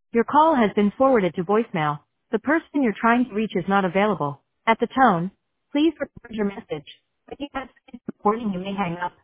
Your call has been forwarded to voicemail. The person you're trying to reach is not available. At the tone, please record your message. When you have finished recording, you may hang up.